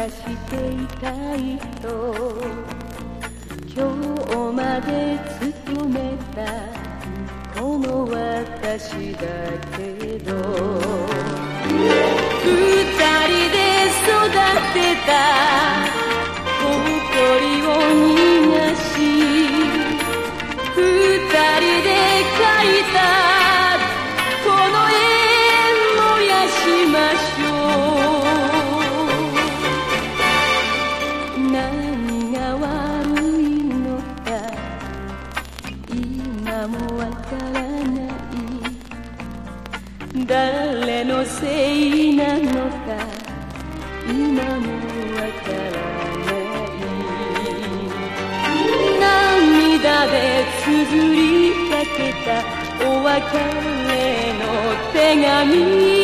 していたいと今日まで勤めたこの私だけど二人で育てた誇りを逃がし二人で描いたこの絵燃やしましょう何が悪いのか今もわからない誰のせいなのか今もわからない涙で綴りかけたお別れの手紙